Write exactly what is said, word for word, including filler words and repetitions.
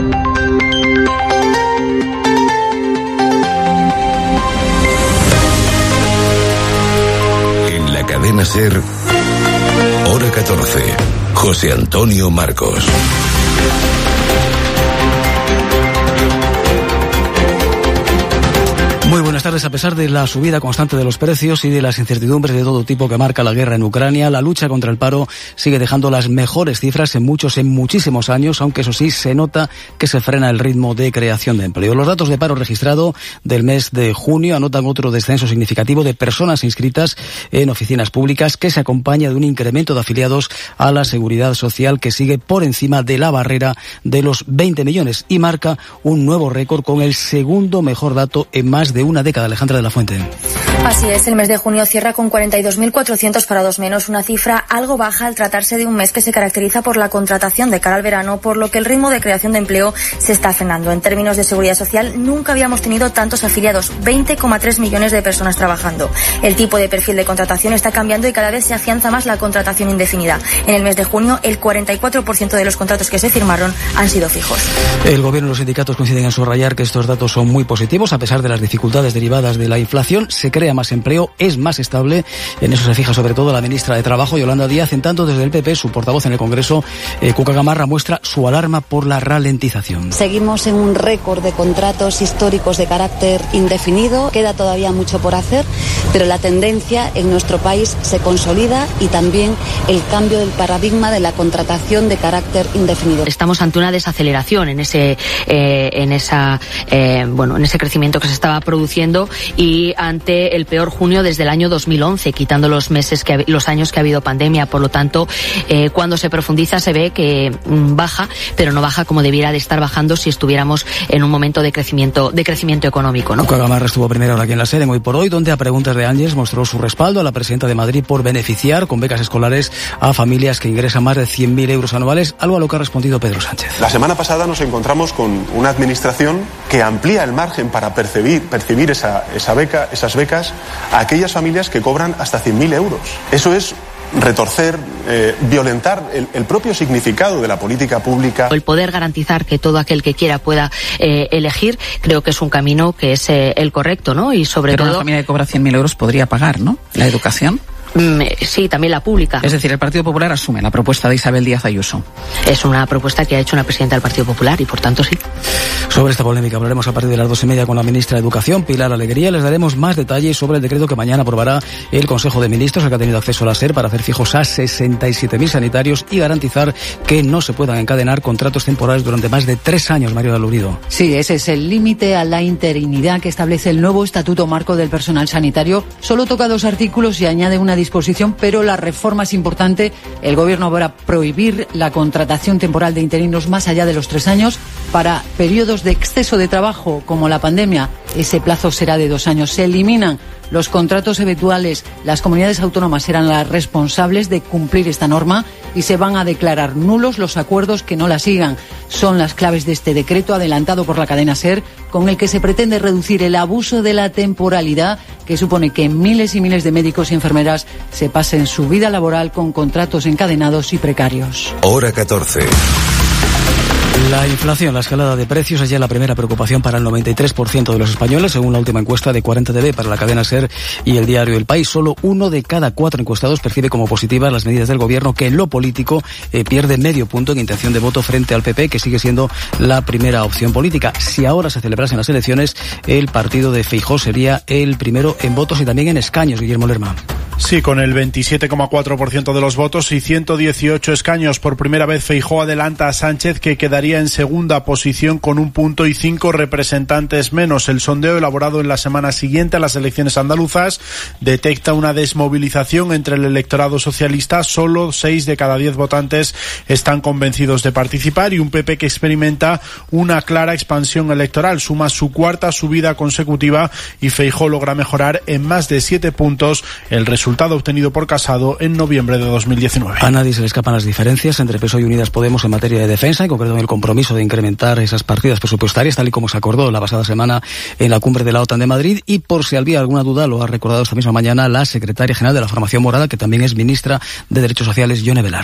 En la cadena SER, hora catorce, José Antonio Marcos. Muy buenas tardes. A pesar de la subida constante de los precios y de las incertidumbres de todo tipo que marca la guerra en Ucrania, la lucha contra el paro sigue dejando las mejores cifras en muchos, en muchísimos años, aunque eso sí, se nota que se frena el ritmo de creación de empleo. Los datos de paro registrado del mes de junio anotan otro descenso significativo de personas inscritas en oficinas públicas, que se acompaña de un incremento de afiliados a la Seguridad Social que sigue por encima de la barrera de los veinte millones y marca un nuevo récord con el segundo mejor dato en más de una década. Alejandra de la Fuente. Así es, el mes de junio cierra con cuarenta y dos mil cuatrocientos parados menos, una cifra algo baja al tratarse de un mes que se caracteriza por la contratación de cara al verano, por lo que el ritmo de creación de empleo se está frenando. En términos de seguridad social, nunca habíamos tenido tantos afiliados, veinte coma tres millones de personas trabajando. El tipo de perfil de contratación está cambiando y cada vez se afianza más la contratación indefinida. En el mes de junio, el cuarenta y cuatro por ciento de los contratos que se firmaron han sido fijos. El gobierno y los sindicatos coinciden en subrayar que estos datos son muy positivos, a pesar de las dificultades derivadas de la inflación. Se crea más empleo, es más estable. En eso se fija sobre todo la ministra de Trabajo, Yolanda Díaz. En tanto, desde el P P, su portavoz en el Congreso, eh, Cuca Gamarra, muestra su alarma por la ralentización. Seguimos en un récord de contratos históricos de carácter indefinido. Queda todavía mucho por hacer, pero la tendencia en nuestro país se consolida y también el cambio del paradigma de la contratación de carácter indefinido. Estamos ante una desaceleración en ese, eh, en esa, eh, bueno, en ese crecimiento que se estaba produciendo y ante el peor junio desde el año dos mil once, quitando los meses que los años que ha habido pandemia. Por lo tanto, eh, cuando se profundiza se ve que mm, baja, pero no baja como debiera de estar bajando si estuviéramos en un momento de crecimiento de crecimiento económico, ¿no? Cuca Gamarra estuvo primero aquí en la SER en Hoy por Hoy, donde a preguntas de Ángeles mostró su respaldo a la presidenta de Madrid por beneficiar con becas escolares a familias que ingresan más de cien mil euros anuales, algo a lo que ha respondido Pedro Sánchez. La semana pasada nos encontramos con una administración que amplía el margen para percibir, percibir esa, esa beca, esas becas a aquellas familias que cobran hasta cien mil euros. Eso es retorcer, eh, violentar el, el propio significado de la política pública. El poder garantizar que todo aquel que quiera pueda eh, elegir, creo que es un camino que es eh, el correcto, ¿no? Y sobre Pero todo... una familia que cobra cien mil euros podría pagar, ¿no?, la educación. Sí, también la pública. Es decir, el Partido Popular asume la propuesta de Isabel Díaz Ayuso. Es una propuesta que ha hecho una presidenta del Partido Popular y, por tanto, sí. Sobre esta polémica hablaremos a partir de las dos y media con la ministra de Educación, Pilar Alegría. Les daremos más detalles sobre el decreto que mañana aprobará el Consejo de Ministros, al que ha tenido acceso a la SER, para hacer fijos a sesenta y siete mil sanitarios y garantizar que no se puedan encadenar contratos temporales durante más de tres años, Mario Lurido. Sí, ese es el límite a la interinidad que establece el nuevo Estatuto Marco del Personal Sanitario. Solo toca dos artículos y añade una disposición, pero la reforma es importante. El Gobierno va a prohibir la contratación temporal de interinos más allá de los tres años para periodos de exceso de trabajo como la pandemia. Ese plazo será de dos años. Se eliminan los contratos eventuales. Las comunidades autónomas serán las responsables de cumplir esta norma y se van a declarar nulos los acuerdos que no la sigan. Son las claves de este decreto adelantado por la cadena SER, con el que se pretende reducir el abuso de la temporalidad, que supone que miles y miles de médicos y enfermeras se pasen su vida laboral con contratos encadenados y precarios. Hora catorce. La inflación, la escalada de precios es ya la primera preocupación para el noventa y tres por ciento de los españoles, según la última encuesta de cuarenta T V para la cadena SER y el diario El País. Solo uno de cada cuatro encuestados percibe como positivas las medidas del Gobierno, que en lo político eh, pierde medio punto en intención de voto frente al P P, que sigue siendo la primera opción política. Si ahora se celebrasen las elecciones, el partido de Feijóo sería el primero en votos y también en escaños, Guillermo Lerma. Sí, con el veintisiete coma cuatro por ciento de los votos y ciento dieciocho escaños. Por primera vez Feijóo adelanta a Sánchez, que quedaría en segunda posición con un punto y cinco representantes menos. El sondeo elaborado en la semana siguiente a las elecciones andaluzas detecta una desmovilización entre el electorado socialista. Solo seis de cada diez votantes están convencidos de participar y un P P que experimenta una clara expansión electoral. Suma su cuarta subida consecutiva y Feijóo logra mejorar en más de siete puntos el resultado obtenido por Casado en noviembre de dos mil diecinueve. A nadie se le escapan las diferencias entre P S O E y Unidas Podemos en materia de defensa, en concreto en el compromiso de incrementar esas partidas presupuestarias, tal y como se acordó la pasada semana en la cumbre de la OTAN de Madrid. Y por si había alguna duda, lo ha recordado esta misma mañana la secretaria general de la Formación Morada, que también es ministra de Derechos Sociales, Yone Belar.